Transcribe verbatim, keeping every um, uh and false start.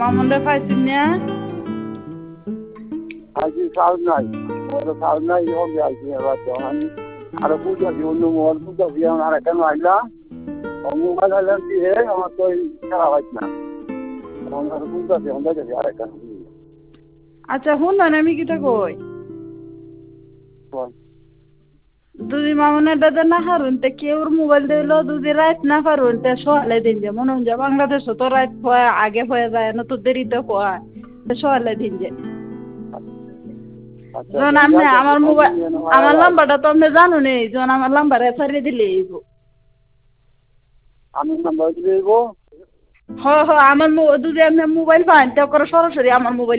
মামুনরে পাইছেন না? আজকে কাজ নাই, ওরা কাজ নাই, যখন যাইছি এবার যখন আরো বুঝাছি অন্য মোবাইল বুঝাছি এখন আর কেন আইলা মোবাইল আইলাম কি হে আমার তো খারাপ হয় না আমার বুঝাছি এখন যাইছি আর কেন আচ্ছা শুনলেন আমি কিটা কই দুদি মামুনের দাদা না হারুন তে কেউর মোবাইল দিল দুদি রাত না পারুন তে সকালে দিন যে মনে হয় বাংলাদেশে তো রাত হয় আগে হয়ে যায় না তো দেরিতে হয় তো সকালে দিন যে যখন আপনি আমার মোবাইল আমার নাম্বারটা তো আপনি জানুন এই যখন আমার নাম্বার ছাড়িয়ে দিলে আমি নাম্বার দিলে হ হ আমার দুদি আপনি মোবাইল পান তো করে সরাসরি আমার মোবাইল